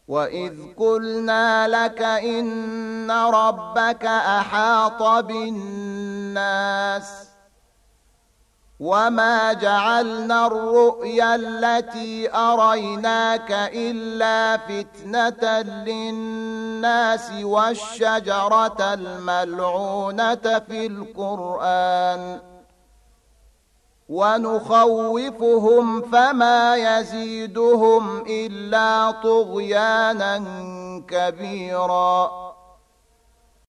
وإذ قلنا لك إن ربك أحاط بالناس وما جعلنا الرؤيا التي أريناك إلا فتنة للناس والشجرة الملعونة في القرآن ونخوفهم فما يزيدهم إلا طغيانا كبيرا